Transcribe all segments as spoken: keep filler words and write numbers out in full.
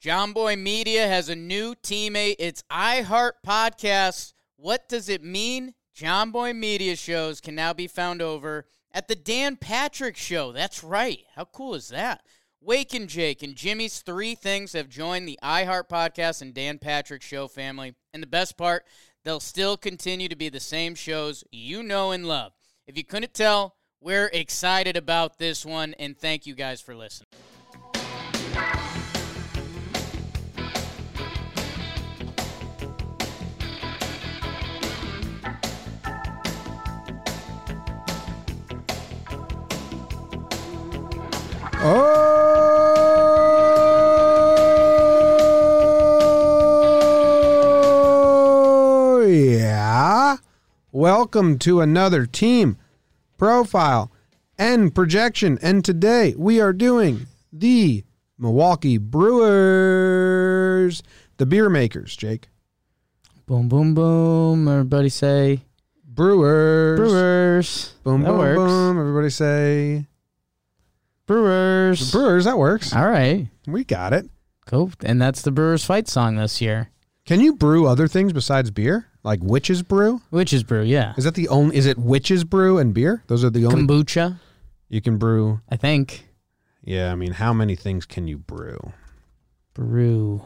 John Boy Media has a new teammate. It's iHeart Podcasts. What does it mean? John Boy Media shows can now be found over at the Dan Patrick Show. That's right. How cool is that? Wake and Jake and Jimmy's Three Things have joined the iHeart Podcast and Dan Patrick Show family. And the best part, they'll still continue to be the same shows you know and love. If you couldn't tell, we're excited about this one, and thank you guys for listening. Oh, yeah. Welcome to another team profile and projection. And today we are doing the Milwaukee Brewers, the beer makers, Jake. Boom, boom, boom. Everybody say Brewers. Brewers. Boom, that boom, works. boom. Everybody say Brewers. Brewers. That works. All right. We got it. Cool. And that's the Brewers fight song this year. Can you brew other things besides beer? Like Witch's Brew? Witch's Brew, yeah. Is that the only, is it Witch's Brew and beer? Those are the only. Kombucha, You can brew. I think. Yeah, I mean, how many things can you brew? Brew.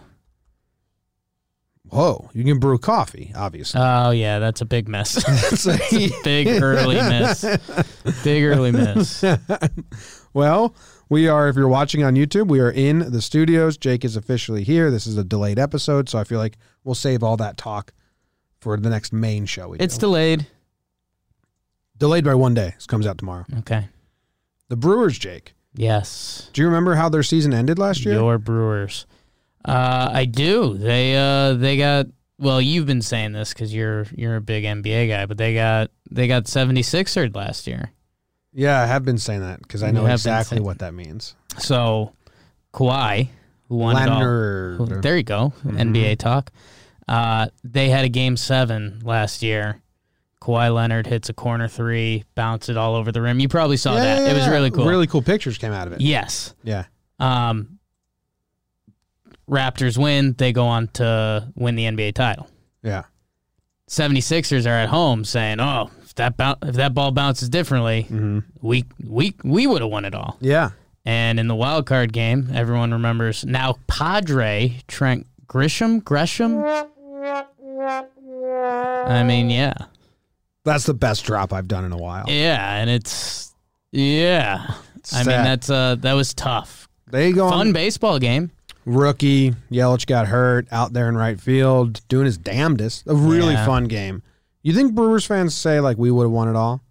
Whoa, you can brew coffee, obviously. Oh, yeah, that's a big miss. That's a Big early miss. Big early miss. Well, we are, if you're watching on YouTube, we are in the studios. Jake is officially here. This is a delayed episode, so I feel like we'll save all that talk for the next main show we It's do. delayed. Delayed by one day. This comes out tomorrow. Okay. The Brewers, Jake. Yes. Do you remember how their season ended last year? Your Brewers. Uh, I do. They uh they got well, you've been saying this because you're you're a big N B A guy, but they got they got seventy-sixered last year. Yeah, I have been saying that because I You know have been exactly saying- what that means. So Kawhi, who won it all. Leonard. who- There you go. N B A talk. Uh, they had a game seven last year. Kawhi Leonard hits a corner three, bounced it all over the rim. You probably saw Yeah, that. yeah, It was yeah. really cool. Really cool pictures came out of it. Yes. Yeah. Um, Raptors win. They go on to win the N B A title. Yeah. seventy-sixers are at home saying, "Oh, if that bou- if that ball bounces differently, Mm-hmm. we we we would have won it all." Yeah. And in the wild card game, everyone remembers now Padre Trent Grisham Gresham. I mean, yeah, That's the best drop I've done in a while. yeah, and it's yeah. I mean, Sad. that's uh that was tough. They go Fun on. baseball game. Rookie, Yelich got hurt out there in right field, doing his damnedest. A really Yeah. fun game. You think Brewers fans say, like, we would have won it all?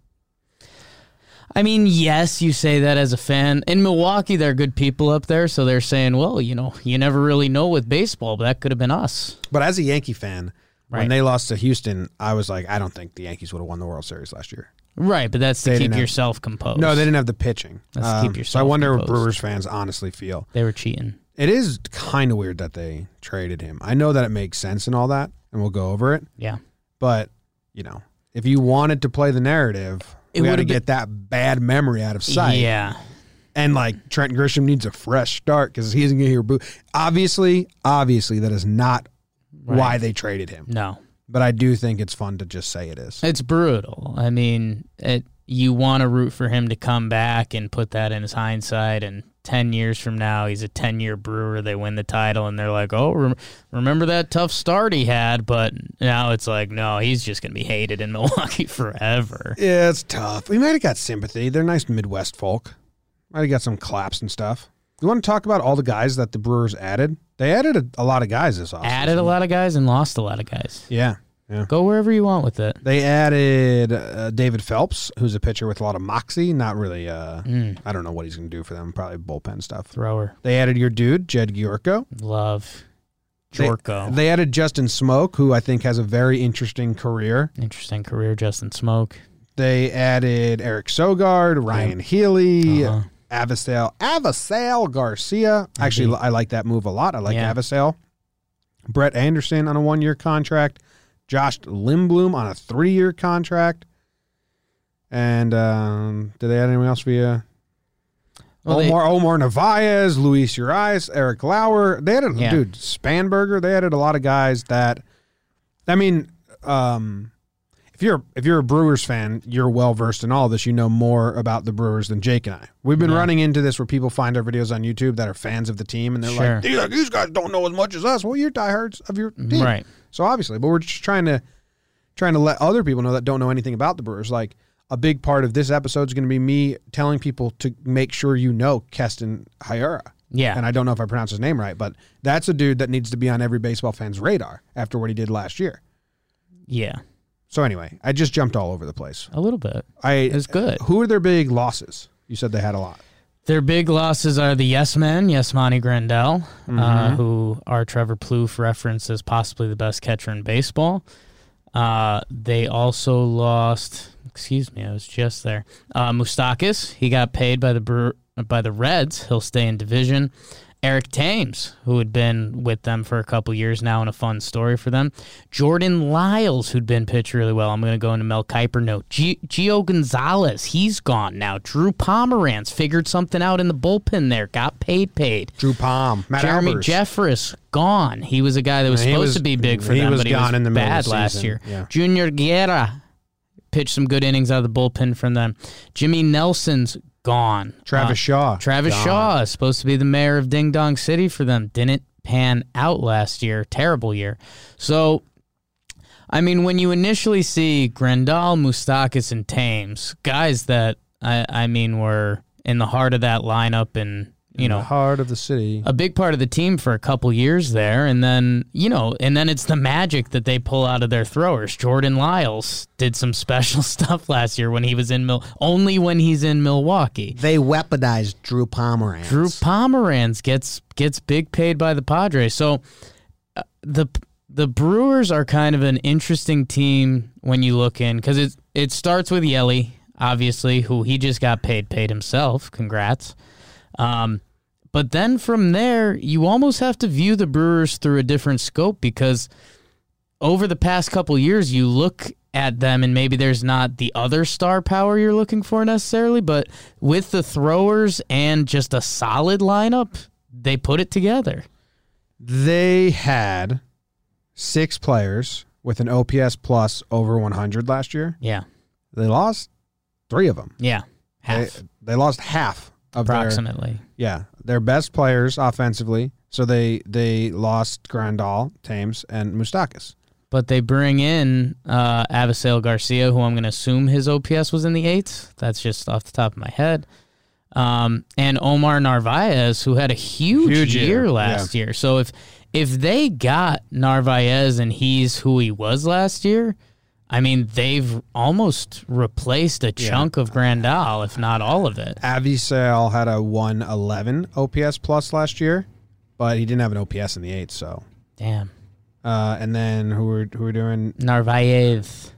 I mean, yes, you say that as a fan. In Milwaukee, there are good people up there, so they're saying, well, you know, you never really know with baseball, but that could have been us. But as a Yankee fan, when Right. they lost to Houston, I was like, I don't think the Yankees would have won the World Series last year. Right, but that's to They keep didn't have- yourself composed. No, they didn't have the pitching. That's to keep so I yourself wonder what composed. Brewers fans honestly feel. They were cheating. It is kind of weird that they traded him. I know that it makes sense and all that, and we'll go over it. Yeah. But, you know, if you wanted to play the narrative, It we got to would've been- get that bad memory out of sight. Yeah. And, like, Trent Grisham needs a fresh start because he isn't going to hear boo. Obviously, obviously, that is not Right. why they traded him. No. But I do think it's fun to just say it is. It's brutal. I mean, it. You want to root for him to come back and put that in his hindsight, and ten years from now, he's a ten-year Brewer. They win the title, and they're like, oh, rem- remember that tough start he had? But now it's like, no, he's just going to be hated in Milwaukee forever. Yeah, it's tough. We might have got sympathy. They're nice Midwest folk. Might have got some claps and stuff. You want to talk about all the guys that the Brewers added? They added a, a lot of guys this offseason. Added a lot of guys and lost a lot of guys. Yeah, yeah. Go wherever you want with it. They added uh, David Phelps, who's a pitcher with a lot of moxie. Not really, uh, Mm, I don't know what he's going to do for them. Probably bullpen stuff. thrower. They added your dude, Jed Giorco. Love. They- Jorko. They added Justin Smoke, who I think has a very interesting career. Interesting career, Justin Smoke. They added Eric Sogard, Ryan Healy, Uh-huh. Avasale, Avasale Garcia. Actually, I like that move a lot. I like Yeah. Avasale. Brett Anderson on a one-year contract. Josh Lindblom on a three-year contract. And um, did they add anyone else for you? Well, they- Omar Omar Narvaez, Luis Urias, Eric Lauer. They added, Yeah. dude, Spanberger. They added a lot of guys that, I mean, um, if you're if you're a Brewers fan, you're well versed in all this. You know more about the Brewers than Jake and I. We've been Yeah. running into this where people find our videos on YouTube that are fans of the team, and they're Sure. like, these, these guys don't know as much as us. Well, you're diehards of your team, Right. So obviously, but we're just trying to trying to let other people know that don't know anything about the Brewers. Like, a big part of this episode is going to be me telling people to make sure you know Keston Hiura. Yeah. And I don't know if I pronounced his name right, but that's a dude that needs to be on every baseball fan's radar after what he did last year. Yeah. So anyway, I just jumped all over the place. A little bit. I It's good. Who are their big losses? You said they had a lot. Their big losses are the Yes Men, Yasmani Grandal, Mm-hmm. uh, who our Trevor Plouffe referenced as possibly the best catcher in baseball. Uh, they also lost, excuse me, I was just there. Uh, Moustakas, he got paid by the Brewer, by the Reds. He'll stay in division. Eric Thames, who had been with them for a couple years now, and a fun story for them. Jordan Lyles, who'd been pitched really well. I'm going to go into Mel Kiper note. G- Gio Gonzalez, he's gone now. Drew Pomeranz figured something out in the bullpen there. Got paid, paid. Drew Palm, Matt Jeremy Albers. Jeffress, gone. He was a guy that was He supposed was- to be big for he them, was but he gone was in the middle of bad the last season. year. Yeah. Junior Guerra pitched some good innings out of the bullpen from them. Jimmy Nelson's gone. Travis Uh, Shaw. Travis gone. Shaw is supposed to be the mayor of Ding Dong City for them. Didn't pan out last year. Terrible year. So, I mean, when you initially see Grandal, Moustakas, and Thames, guys that, I, I mean, were in the heart of that lineup and, you In know, the heart of the city. a big part of the team for a couple years there, and then you know, and then it's the magic that they pull out of their throwers. Jordan Lyles did some special stuff last year when he was in Mil. Only when he's in Milwaukee. They weaponized Drew Pomeranz. Drew Pomeranz gets gets big paid by the Padres. So uh, the the Brewers are kind of an interesting team when you look in, because it it starts with Yelly, obviously, who he just got paid paid himself. Congrats. Um, but then from there, you almost have to view the Brewers through a different scope, because over the past couple years, you look at them and maybe there's not the other star power you're looking for necessarily, but with the throwers and just a solid lineup, they put it together. They had six players with an O P S plus over one hundred last year. Yeah. They lost three of them. Yeah. They, Half, they lost half of their approximately. yeah their best players offensively. So they they lost Grandal, Thames, and Moustakas. But they bring in uh, Avisail Garcia, who I'm going to assume his O P S was in the eights. That's just off the top of my head. Um, and Omar Narvaez, who had a huge, Huge year, year last year. So if if they got Narvaez and he's who he was last year, I mean, they've almost replaced a chunk of Grandal, if not all of it. Avisail had a one eleven O P S plus last year, but he didn't have an O P S in the eights. So, Damn. uh, and then who were who were doing Narvaez.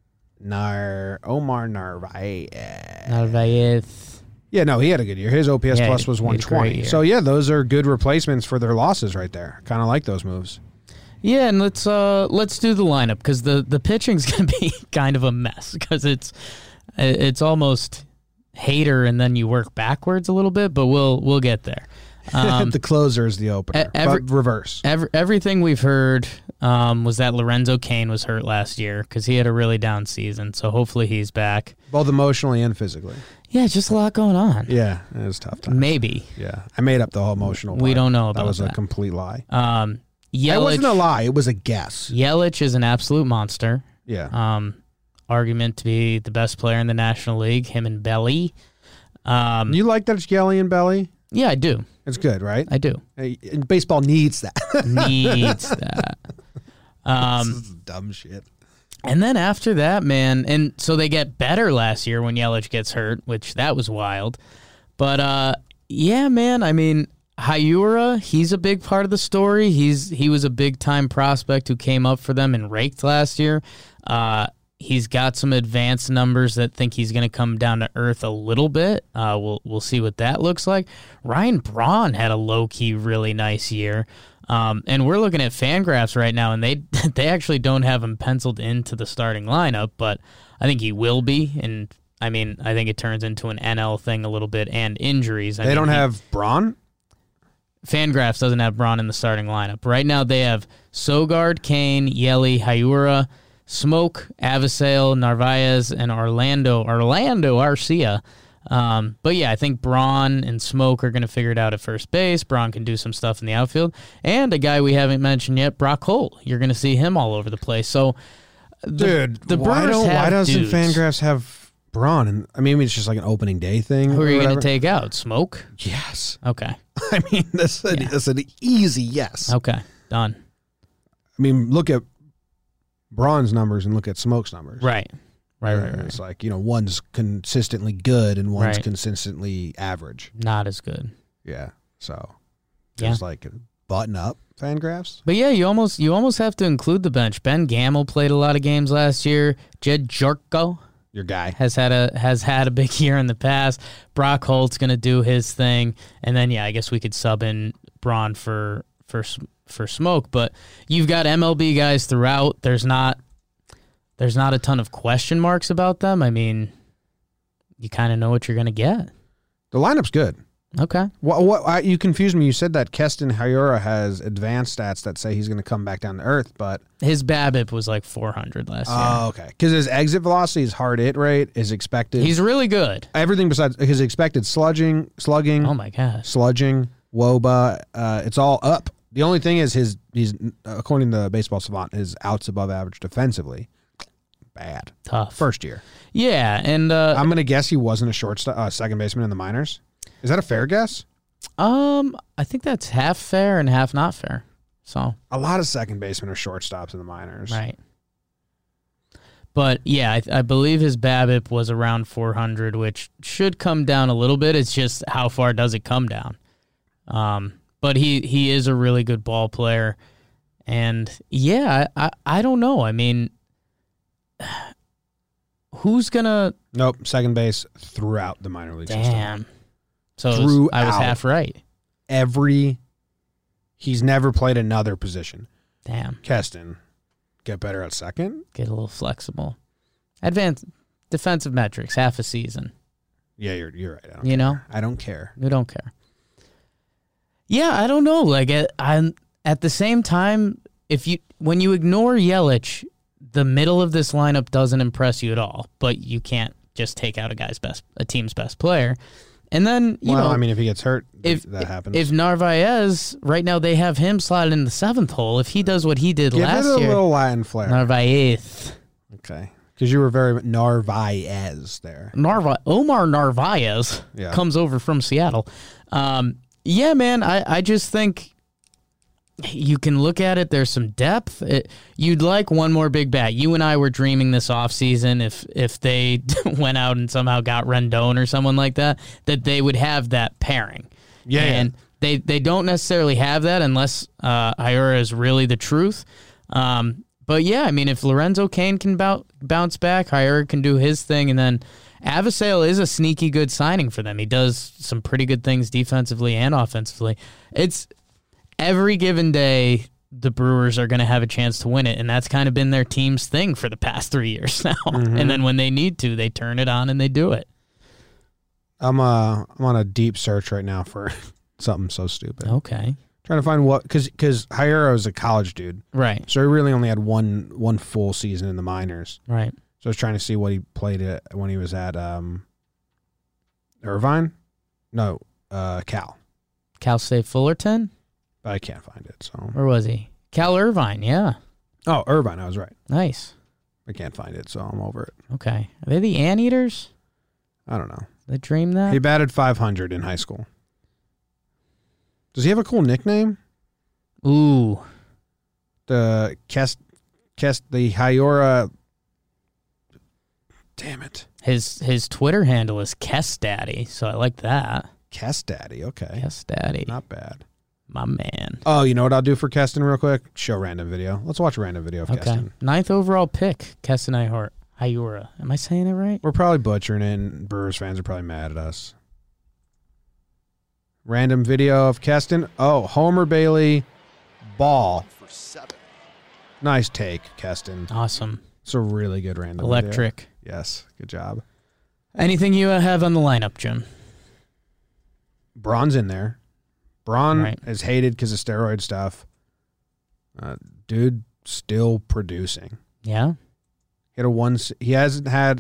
Nar Omar Narvaez. Narvaez. Yeah, no, he had a good year. His O P S Yeah, plus was he had a one great twenty. year. So yeah, those are good replacements for their losses right there. Kind of like those moves. Yeah, and let's uh let's do the lineup, because the the pitching's gonna be kind of a mess, because it's it's almost hater and then you work backwards a little bit, but we'll we'll get there. Um, the closer is the opener, e- every- but reverse. every, everything we've heard um, was that Lorenzo Cain was hurt last year because he had a really down season. So hopefully he's back. Both emotionally and physically. Yeah, just a lot going on. Yeah, it was tough time. Maybe. Yeah, I made up the whole emotional. We part. don't know That about was a that. complete lie. Um, It Yelich, wasn't a lie. It was a guess. Yelich is an absolute monster. Yeah. Um, argument to be the best player in the National League, him and Belly. Um, You like that it's Yelly and Belly? yeah, I do. It's good, right? I do. Hey, and baseball needs that. Needs that. Um, this is dumb shit. and then after that, man, and so they get better last year when Yelich gets hurt, which that was wild. But uh, yeah, man, I mean, Hiura, he's a big part of the story. He's he was a big time prospect who came up for them and raked last year. Uh, he's got some advanced numbers that think he's going to come down to earth a little bit. Uh, we'll we'll see what that looks like. Ryan Braun had a low key really nice year. Um, and we're looking at Fangraphs right now, and they they actually don't have him penciled into the starting lineup, but I think he will be. And I mean, I think it turns into an N L thing a little bit and injuries. I They mean, don't he- have Braun? Fangraphs doesn't have Braun in the starting lineup. Right now they have Sogard, Kane, Yeli, Hayura, Smoke, Avasale, Narvaez, and Orlando Orlando Arcia. Um, but yeah, I think Braun and Smoke are going to figure it out at first base. Braun can do some stuff in the outfield. And a guy we haven't mentioned yet, Brock Holt. You're going to see him all over the place. So, the, Dude, the why, Brewers don't, have why doesn't dudes. Fangraphs have Braun? And I mean, maybe it's just like an opening day thing. Who are or you going to whatever. take out? Smoke? Yes. Okay. I mean, that's, a, Yeah. that's an easy yes. Okay. Done. I mean, look at Braun's numbers and look at Smoke's numbers. Right. Right, right, right. It's like, you know, one's consistently good and one's Right. consistently average. Not as good. Yeah. So, Yeah. just like button up Fangraphs. But yeah, you almost you almost have to include the bench. Ben Gamble played a lot of games last year. Jed Jarko Your guy. has had a has had a big year in the past. Brock Holt's going to do his thing, and then yeah, I guess we could sub in Braun for for for Smoke. But you've got M L B guys throughout. There's not there's not a ton of question marks about them. I mean, you kind of know what you're going to get. The lineup's good. Okay. What, what I, you confused me. You said that Keston Hayura has advanced stats that say he's going to come back down to earth, but His BABIP was like four hundred last year. oh, okay, because his exit velocity, his hard hit rate is expected. He's really good. everything besides his expected sludging, slugging, Oh my gosh. sludging, woba. Uh, it's all up. The only thing is his he's according to Baseball Savant, his outs above average defensively. Bad Tough. first year. Yeah, and uh, I'm gonna guess he wasn't a shortstop, uh, second baseman in the minors. Is that a fair guess? um, I think that's half fair and half not fair. So A lot of second basemen are shortstops in the minors. right, but yeah, I, I believe his BABIP was around four hundred, which should come down a little bit. It's just how far does it come down? Um, but he he is a really good ball player, and yeah, I I, I don't know. I mean, who's gonna? Nope. Second base throughout the minor league system. Damn. So it was- I was Throughout. half right. Every he's never played another position. Damn. Keston, get better at second. Get a little flexible. Advanced defensive metrics, half a season. Yeah, you're you're right. I don't You care. know? I don't care. We don't care. Yeah, I don't know. Like at, I'm at the same time, if you when you ignore Yelich, the middle of this lineup doesn't impress you at all. But you can't just take out a guy's best, a team's best player. And then you well, know, I mean, if he gets hurt, if that happens. if Narvaez right now they have him slotted in the seventh hole. If he does what he did Give last it a year, little Latin flair. Narvaez, Okay, because you were very Narvaez there. Narva Omar Narvaez Yeah. comes over from Seattle. Um, yeah, man, I, I just think you can look at it. There's some depth. It, you'd like one more big bat. You and I were dreaming this offseason if if they went out and somehow got Rendon or someone like that, that they would have that pairing. Yeah, And they, they don't necessarily have that unless uh, Hayura is really the truth. Um, but yeah, I mean, if Lorenzo Cain can bou- bounce back, Hayura can do his thing, and then Avasale is a sneaky good signing for them. He does some pretty good things defensively and offensively. It's every given day the Brewers are going to have a chance to win it, and that's kind of been their team's thing for the past three years now. Mm-hmm. And then when they need to, they turn it on and they do it. I'm uh I'm on a deep search right now for something so stupid. Okay. Trying to find what because because Hayura is a college dude, Right, so he really only had one one full season in the minors. right. So I was trying to see what he played at when he was at um Irvine, no uh Cal, Cal State Fullerton? but I can't find it. So Where was he? Cal Irvine, yeah. oh Irvine, I was right. Nice. I can't find it, so I'm over it. Okay. Are they the Anteaters? I don't know. They dream that? He batted five hundred in high school. Does he have a cool nickname? Ooh. The Kest, Kest, the Hayura. Damn it, His his Twitter handle is Kest Daddy, so I like that. Kest Daddy. Okay, Kest Daddy. not bad. My man. Oh, you know what I'll do for Keston real quick? Show random video. Let's watch a random video of Okay. Keston. Ninth overall pick, Keston Ihor- Hayura. Am I saying it right? We're probably butchering it, and Brewers fans are probably mad at us. Random video of Keston. Oh, Homer Bailey, ball. Nice take, Keston. Awesome. It's a really good random video. Electric. Yes, good job. Anything you have on the lineup, Jim? Braun's in there. Braun Right. is hated because of steroid stuff. Uh, dude, still producing. Yeah. He had a one. He hasn't had.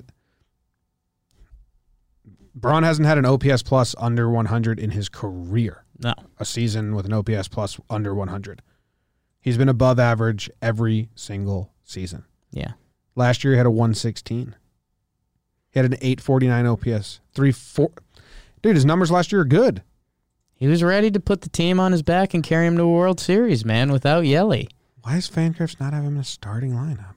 Braun hasn't had an O P S plus under one hundred in his career. No. A season with an O P S plus under one hundred. He's been above average every single season. Yeah. Last year he had a one sixteen. He had an eight forty-nine O P S. Three four. Dude, his numbers last year are good. He was ready to put the team on his back and carry him to a World Series, man, without Yelly. Why does Fancrafts not have him in a starting lineup?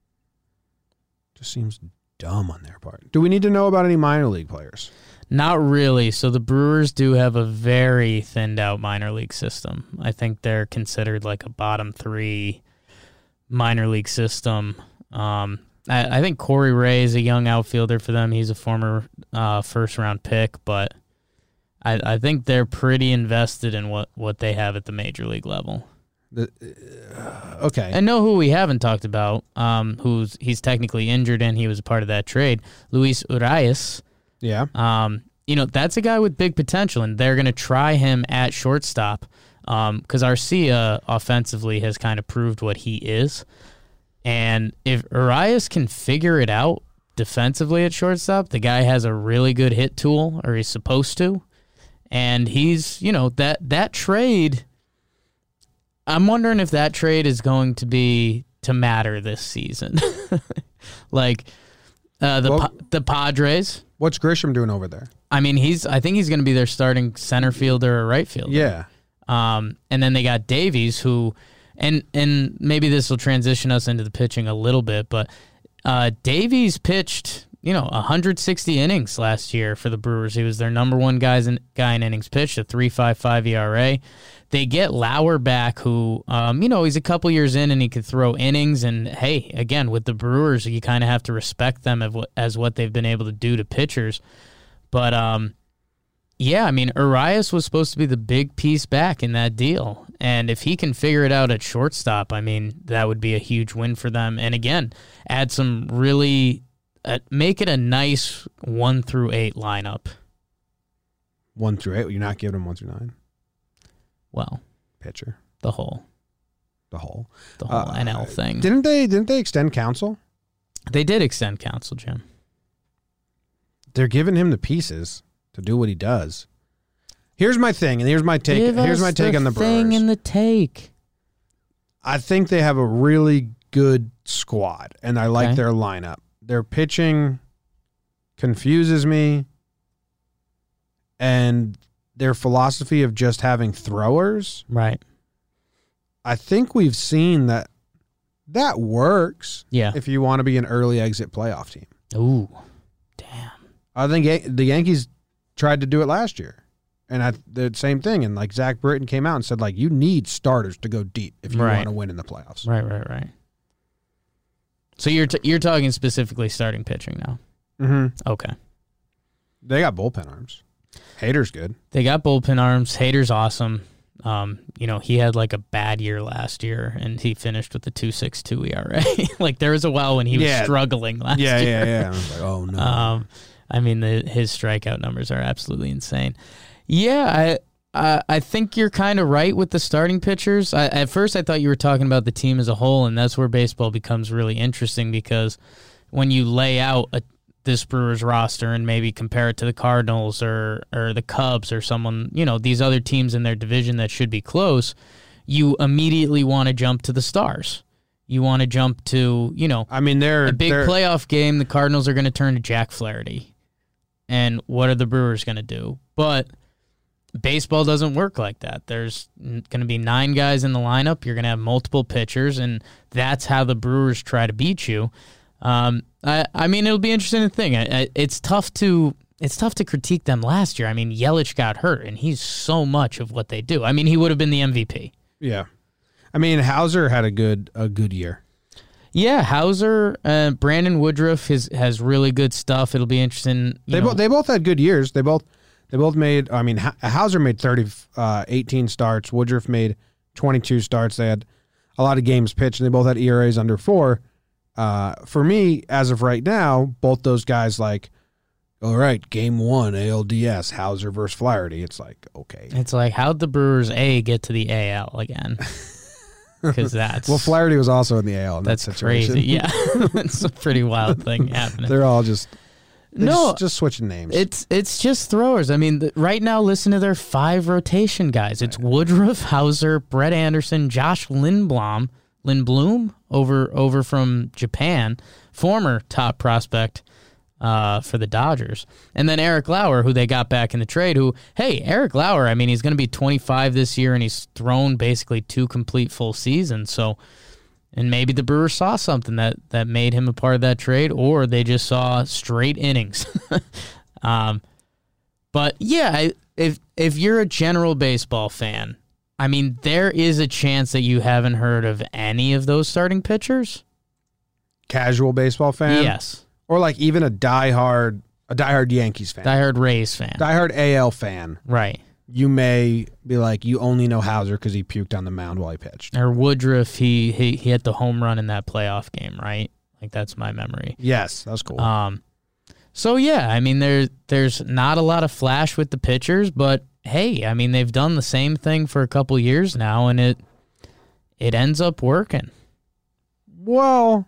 Just seems dumb on their part. Do we need to know about any minor league players? Not really. So the Brewers do have a very thinned out minor league system. I think they're considered like a bottom three minor league system. Um, I, I think Corey Ray is a young outfielder for them. He's a former uh, first round pick, but I, I think they're pretty invested in what, what they have at the major league level. The, uh, okay. And know who we haven't talked about, um, who's he's technically injured and he was a part of that trade, Luis Urias. Yeah. Um, you know, that's a guy with big potential, and they're going to try him at shortstop because um, Arcia offensively has kind of proved what he is. And if Urias can figure it out defensively at shortstop, the guy has a really good hit tool, or he's supposed to. And he's, you know, that that trade, I'm wondering if that trade is going to be to matter this season. like uh, the Well, pa- the Padres. What's Grisham doing over there? I mean, he's. I think he's going to be their starting center fielder or right fielder. Yeah. Um, and then they got Davies, who, and and maybe this will transition us into the pitching a little bit, but uh, Davies pitched, you know, one hundred sixty innings last year for the Brewers. He was their number one guys in, guy in innings pitched, a three point five five E R A. They get Lauer back, who, um, you know, he's a couple years in and he could throw innings. And, hey, again, with the Brewers, you kind of have to respect them as what, as what they've been able to do to pitchers. But, um, yeah, I mean, Urias was supposed to be the big piece back in that deal. And if he can figure it out at shortstop, I mean, that would be a huge win for them. And, again, add some really uh, – make it a nice one through eight lineup. One through eight. You're not giving him one through nine. Well, Pitcher. the whole The whole. the whole Uh, N L thing. Didn't they? Didn't they extend counsel? They did extend counsel, Jim. They're giving him the pieces to do what he does. Here's my thing, and here's my take. Give here's us my take the on the thing Brewers. and the take. I think they have a really good squad, and I like Okay. their lineup. Their pitching confuses me, and their philosophy of just having throwers. Right. I think we've seen that that works Yeah. if you want to be an early exit playoff team. Ooh. Damn. I think Yan- the Yankees tried to do it last year, and I the same thing. And like Zach Britton came out and said, like, you need starters to go deep if you Right. want to win in the playoffs. Right, right, right. So you're t- you're talking specifically starting pitching now. Mm-hmm. Okay. They got bullpen arms. Hader's good. They got bullpen arms. Hader's awesome. Um, you know, he had like a bad year last year, and he finished with a two point six two E R A. Like there was a while when he was Yeah. struggling last Yeah, year. yeah, yeah. I was like, oh no. Um, I mean, the, his strikeout numbers are absolutely insane. Yeah, I I, I think you're kind of right with the starting pitchers. I, at first, I thought you were talking about the team as a whole, and that's where baseball becomes really interesting because when you lay out a, this Brewers roster and maybe compare it to the Cardinals or or the Cubs or someone, you know, these other teams in their division that should be close, you immediately want to jump to the stars. You want to jump to, you know, I mean, they're a big they're, playoff game, the Cardinals are going to turn to Jack Flaherty. And what are the Brewers going to do? But baseball doesn't work like that. There's going to be nine guys in the lineup. You're going to have multiple pitchers, and that's how the Brewers try to beat you. Um, I, I mean, it'll be interesting to think. I, I, it's tough to it's tough to critique them last year. I mean, Yelich got hurt, and he's so much of what they do. I mean, he would have been the M V P. Yeah. I mean, Hauser had a good a good year. Yeah, Hauser, uh, Brandon Woodruff has has really good stuff. It'll be interesting. You They know, both they both had good years. They both they both made. I mean, Ha- Hauser made thirty, uh, eighteen starts. Woodruff made twenty-two starts. They had a lot of games pitched, and they both had E R As under four. Uh, for me, as of right now, both those guys, like All right, game one, A L D S, Hauser versus Flaherty. It's like, okay. It's like, how'd the Brewers A get to the A L again? Because that's well, Flaherty was also in the A L. In that's that situation. crazy. Yeah, it's a pretty wild thing happening. They're all just they're no, just, just switching names. It's it's just throwers. I mean, the, right now, listen to their five rotation guys. It's Woodruff, Hauser, Brett Anderson, Josh Lindblom, Lindblom over over from Japan, former top prospect uh, for the Dodgers, and then Eric Lauer, who they got back in the trade. Who, hey, Eric Lauer. I mean, he's going to be twenty-five this year, and he's thrown basically two complete full seasons. So. And maybe the Brewers saw something that, that made him a part of that trade, or they just saw straight innings. um, but yeah, I, if if you're a general baseball fan, I mean, there is a chance that you haven't heard of any of those starting pitchers. Casual baseball fan, Yes, or like even a diehard a diehard Yankees fan, diehard Rays fan, diehard A L fan. right? You may be like, you only know Hauser because he puked on the mound while he pitched. Or Woodruff, he he he hit the home run in that playoff game, right? Like that's my memory. Yes, that was cool. Um, so yeah, I mean, there's there's not a lot of flash with the pitchers, but hey, I mean, they've done the same thing for a couple years now, and it it ends up working. Well,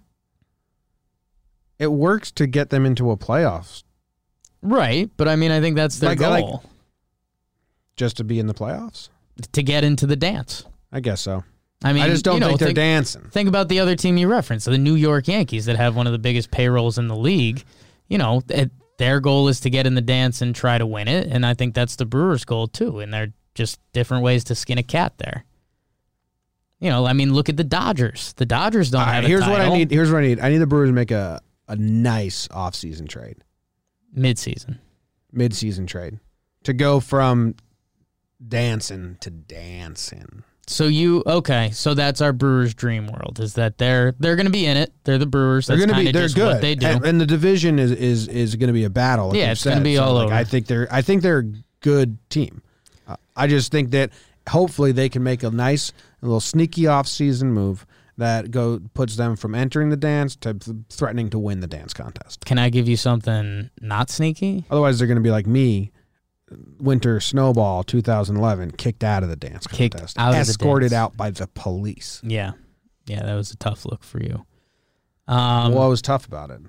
it works to get them into a playoffs, Right, but I mean, I think that's their Like- goal, like- just to be in the playoffs. to get into the dance. I guess so. I mean, I just don't you know, think they're think, dancing. Think about the other team you referenced, the New York Yankees, that have one of the biggest payrolls in the league. You know, it, their goal is to get in the dance and try to win it, and I think that's the Brewers' goal too. And they're just different ways to skin a cat there. You know, I mean, look at the Dodgers. The Dodgers don't All right, have a here's what I title. need. Here's what I need. I need the Brewers to make a, a nice offseason trade, Mid-season. mid-season trade, to go from dancing to dancing. So you okay? So that's our Brewers' dream world. Is that they're they're going to be in it? They're the Brewers. They're That's going to be. kinda They're just good. What they do. And, and the division is is is going to be a battle. like Yeah, you've it's gonna said. be So, all like, over. I think they're. I think they're a good team. Uh, I just think that hopefully they can make a nice, a little sneaky offseason move that go puts them from entering the dance to th- threatening to win the dance contest. Can I give you something not sneaky? Otherwise, they're going to be like me. Winter Snowball two thousand eleven, kicked out of the dance Kicked contest, out of the escorted dance. out by the police. Yeah, yeah, that was a tough look for you. Um, what was tough about it?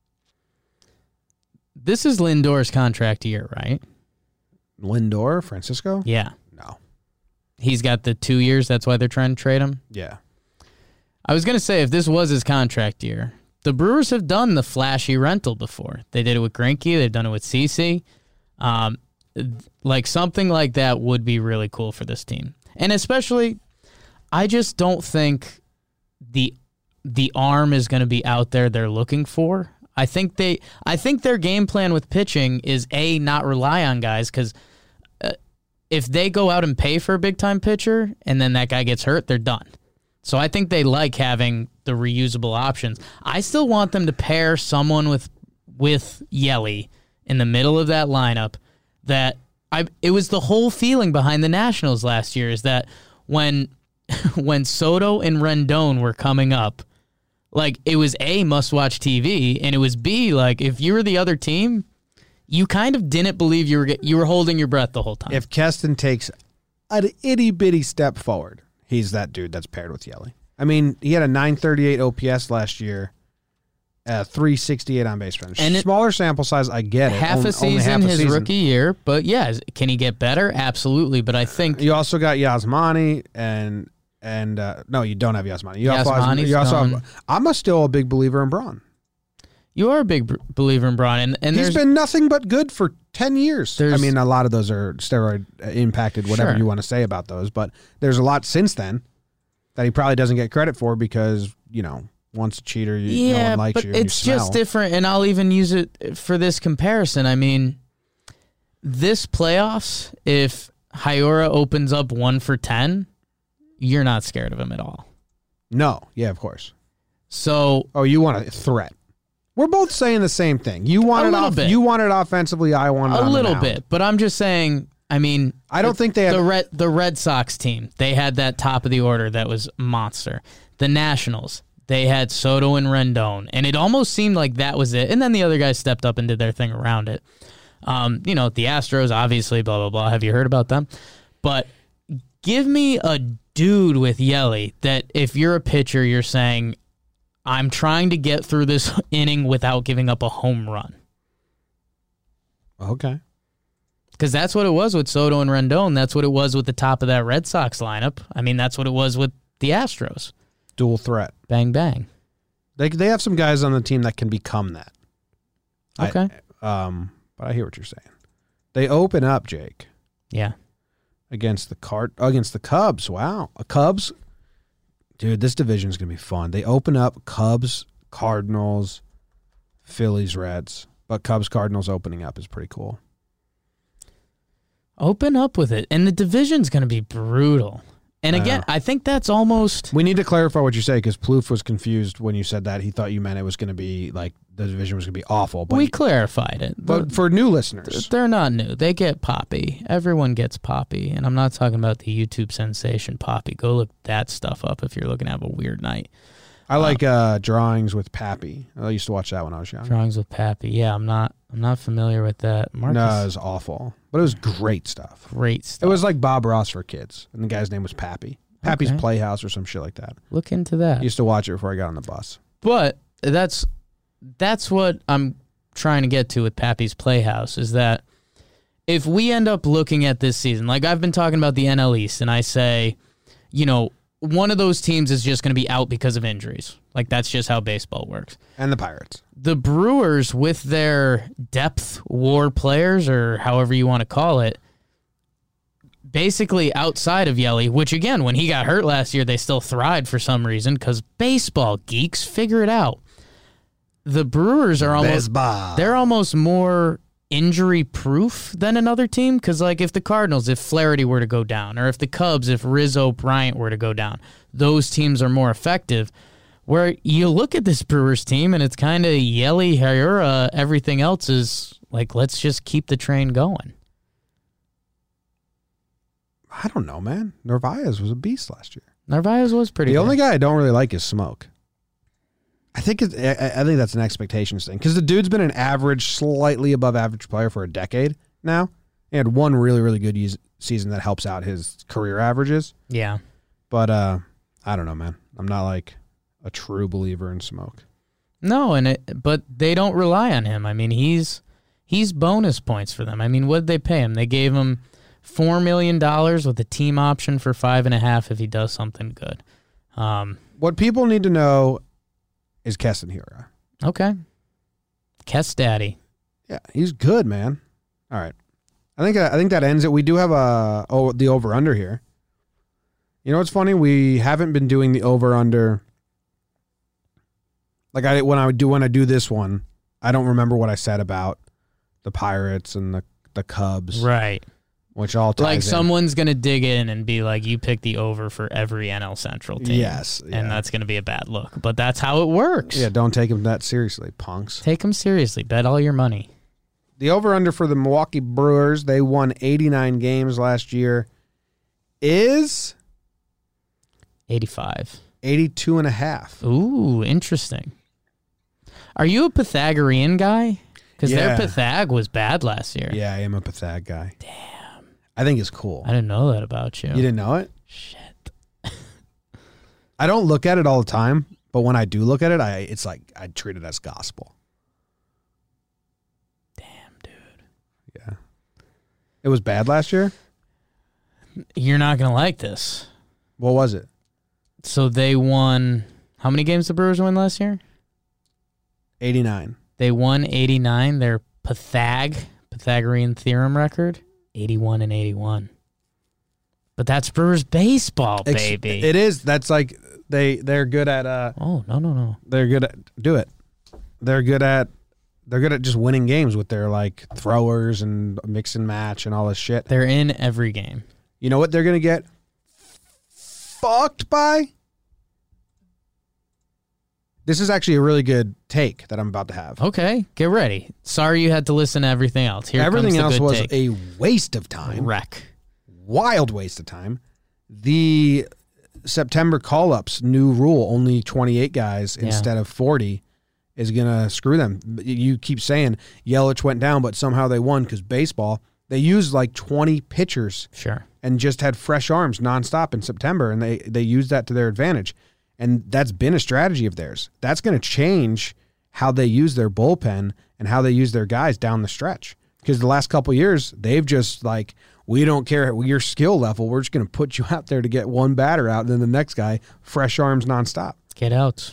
This is Lindor's contract year, right? Lindor, Francisco? Yeah, No. he's got the two years. That's why they're trying to trade him. Yeah. I was gonna say if this was his contract year, the Brewers have done the flashy rental before. They did it with Greinke. They've done it with CeCe. Um, like something like that would be really cool for this team, and especially, I just don't think the the arm is going to be out there they're looking for. I think they, I think their game plan with pitching is a not rely on guys because uh, if they go out and pay for a big time pitcher and then that guy gets hurt, they're done. So I think they like having the reusable options. I still want them to pair someone with with Yelly in the middle of that lineup. That I it was the whole feeling behind the Nationals last year is that when when Soto and Rendon were coming up, like it was A, must watch T V, and it was B, like if you were the other team, you kind of didn't believe you were get- you were holding your breath the whole time. If Keston takes an itty bitty step forward, he's that dude that's paired with Yelly. I mean, he had a nine thirty-eight O P S last year, uh, three sixty-eight on base percentage. And it- Smaller sample size, I get it. half Only- a season, only half a his season. rookie year, but yeah, is- can he get better? Absolutely, but I think You also got Yasmani and and uh, no, you don't have Yasmani. You also, have, Yasmani's you also gone. have, I'm a, still a big believer in Braun. you are a big b- believer in Braun, and, and He's there's been nothing but good for ten years. I There's- mean, a lot of those are steroid impacted, whatever Sure. you want to say about those, but there's a lot since then that he probably doesn't get credit for because, you know, once a cheater, you, no yeah, one likes but you. and it's you just smell. different, and I'll even use it for this comparison. I mean, this playoffs, if Hyora opens up one for ten, you're not scared of him at all. No, yeah, of course. So Oh, you want a threat. We're both saying the same thing. You want A it little off. bit. You want it offensively. I want it a on the little mound. bit, but I'm just saying. I mean, I don't think they have. the Red the Red Sox team. They had that top of the order that was monster. The Nationals, they had Soto and Rendon, and it almost seemed like that was it. And then the other guys stepped up and did their thing around it. Um, you know, the Astros, obviously, blah, blah, blah. Have you heard about them? But give me a dude with Yelly that if you're a pitcher, you're saying, I'm trying to get through this inning without giving up a home run. Okay. Because that's what it was with Soto and Rendon. That's what it was with the top of that Red Sox lineup. I mean, that's what it was with the Astros. Dual threat. Bang, bang. They they have some guys on the team that can become that. Okay. I, um, but I hear what you're saying. They open up, Jake, Yeah. against the cart against the Cubs. Wow, a Cubs, dude. This division is gonna be fun. They open up Cubs, Cardinals, Phillies, Reds, but Cubs Cardinals opening up is pretty cool. Open up with it. And the division's going to be brutal. And again, Uh, I think that's almost... We need to clarify what you say because Plouffe was confused when you said that. He thought you meant it was going to be like the division was going to be awful. But we clarified it. but for new listeners, They're not new. They get Poppy. Everyone gets Poppy. And I'm not talking about the YouTube sensation Poppy. Go look that stuff up if you're looking to have a weird night. I like uh, drawings with Pappy. I used to watch that when I was young. Drawings with Pappy. Yeah, I'm not I'm not familiar with that. Marcus, No, it was awful, but it was great stuff. great It stuff. was like Bob Ross for kids, and the guy's name was Pappy. Pappy's Okay. Playhouse or some shit like that. Look into that. I used to watch it before I got on the bus. But that's that's what I'm trying to get to with Pappy's Playhouse is that if we end up looking at this season, like I've been talking about the N L East, and I say, you know, one of those teams is just going to be out because of injuries. Like that's just how baseball works. And the Pirates. The Brewers, with their depth war players, or however you want to call it, basically outside of Yelly, which again, when he got hurt last year, they still thrived for some reason because baseball geeks figure it out. The Brewers are almost Baseball. they're almost more injury proof than another team because, like, if the Cardinals, if Flaherty were to go down, or if the Cubs, if Rizzo Bryant were to go down, those teams are more effective. Where you look at this Brewers team and it's kind of Yelly, Hayura, everything else is like, let's just keep the train going. I don't know, man. Narvaez was a beast last year. Narvaez was pretty The good. only guy I don't really like is Smoke. I think it's, I, I think that's an expectations thing because the dude's been an average, slightly above average player for a decade now. He had one really, really good use, season that helps out his career averages. Yeah. But uh, I don't know, man. I'm not like a true believer in Smoke. No, and it, but they don't rely on him. I mean, he's he's bonus points for them. I mean, what did they pay him? They gave him four million dollars with a team option for five and a half if he does something good. Um, What people need to know is Keston Hiura. okay. Kess Daddy. Yeah, he's good, man. All right. I think I think that ends it. We do have a oh the over under here. You know what's funny? We haven't been doing the over under. Like I when I do when I do this one, I don't remember what I said about the Pirates and the the Cubs, Right. which all ties Like in. someone's going to dig in and be like, you pick the over for every N L Central team. Yes, yeah. And that's going to be a bad look. But that's how it works. Yeah, don't take him that seriously, punks. Take them seriously. Bet all your money. The over under for the Milwaukee Brewers, they won eighty-nine games last year, is eighty-five. eighty-two and a half. Ooh, interesting. Are you a Pythagorean guy? Because Yeah. their Pythag was bad last year. Yeah, I am a Pathag guy. Damn. I think it's cool. I didn't know that about you. You didn't know it? Shit. I don't look at it all the time, but when I do look at it, I it's like I treat it as gospel. Damn, dude. Yeah. It was bad last year? You're not going to like this. What was it? So they won. How many games the Brewers win last year? eighty-nine. They won eighty-nine. Their Pythag, Pythagorean theorem record, eighty-one and eighty-one. But that's Brewers baseball, Ex- baby. It is. That's like they they're good at uh oh, no, no, no. they're good at do it. They're good at they're good at just winning games with their like throwers and mix and match and all this shit. They're in every game. You know what they're gonna get fucked by? This is actually a really good take that I'm about to have. Okay, get ready. Sorry you had to listen to everything else. Here Everything comes the else good was take. a waste of time. Wreck. Wild waste of time. The September call-ups, new rule, only twenty-eight guys Yeah. instead of forty, is going to screw them. You keep saying Yelich went down, but somehow they won because baseball, they used like twenty pitchers Sure. and just had fresh arms nonstop in September, and they, they used that to their advantage. And that's been a strategy of theirs. That's going to change how they use their bullpen and how they use their guys down the stretch. Because the last couple of years, they've just like, we don't care your skill level. We're just going to put you out there to get one batter out, and then the next guy, fresh arms nonstop. Get outs.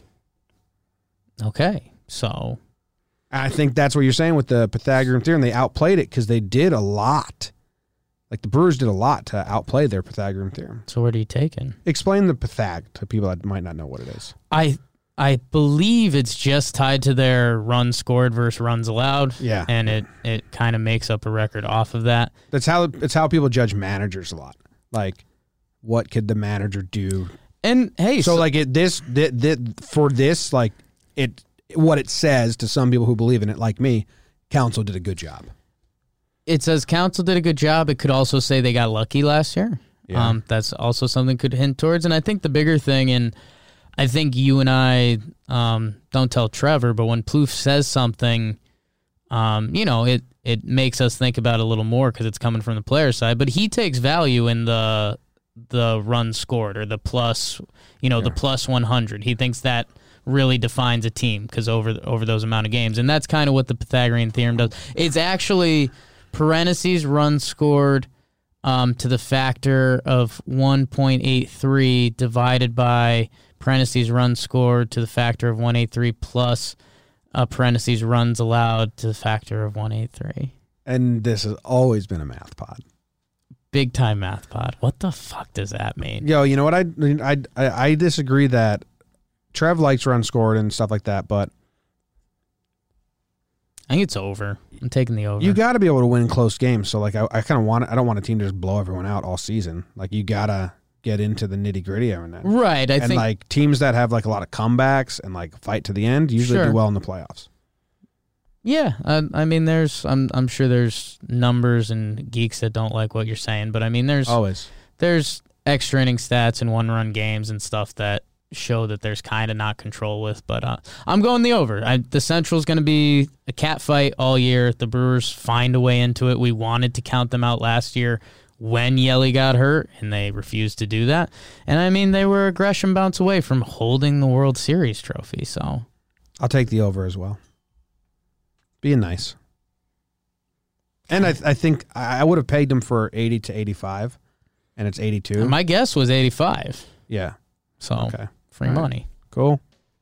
Okay, so I think that's what you're saying with the Pythagorean theorem. They outplayed it because they did a lot. Like the Brewers did a lot to outplay their Pythagorean theorem. so what are you taking? Explain the Pythag to people that might not know what it is. I I believe it's just tied to their runs scored versus runs allowed. Yeah. And it, it kind of makes up a record off of that. That's how it's how people judge managers a lot. Like, what could the manager do? And hey, So, like it this, th th for this, like it what it says to some people who believe in it, like me, Council did a good job. it says Council did a good job. It could also say they got lucky last year. Yeah. Um, that's also something could hint towards. And I think the bigger thing, and I think you and I um, don't tell Trevor, but when Plouffe says something, um, you know, it it makes us think about it a little more because it's coming from the player side. But he takes value in the the runs scored or the plus, you know, Yeah. the plus one hundred. He thinks that really defines a team because over over those amount of games, and that's kind of what the Pythagorean theorem does. It's actually parentheses runs scored um, to the factor of one point eight three divided by parentheses runs scored to the factor of one hundred eighty-three plus uh, parentheses runs allowed to the factor of one hundred eighty-three. And this has always been a math pod. Big time math pod. What the fuck does that mean? Yo, you know what? I I I, I disagree that Trev likes run scored and stuff like that, but I think it's over. I'm taking the over. you got to be able to win close games. So like, I, I kind of want I don't want a team to just blow everyone out all season. Like you gotta get into the nitty gritty every now and then. right. I and think like teams that have like a lot of comebacks and like fight to the end usually Sure. do well in the playoffs. Yeah, I, I mean, there's, I'm, I'm sure there's numbers and geeks that don't like what you're saying, but I mean, there's, Always. there's extra inning stats and one run games and stuff that show that there's kind of not control with. But uh, I'm going the over. I, the Central's going to be a cat fight all year. The Brewers find a way into it. We wanted to count them out last year when Yelly got hurt, and they refused to do that. And I mean, they were a Gresham bounce away from holding the World Series trophy. So I'll take the over as well. Being nice. And I I think I would have pegged them for eighty to eighty-five, and it's eighty-two. my guess was eighty-five. Yeah. So Okay. free All right. money. Cool.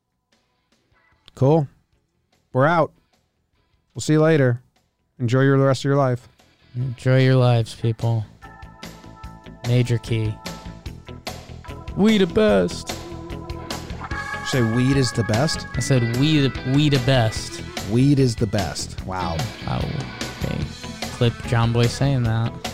Cool. We're out. We'll see you later. Enjoy your the rest of your life. Enjoy your lives, people. Major key. We the best. Say weed is the best. I said we the we the best. Weed is the best. Wow. Wow. Okay. Clip John Boy saying that.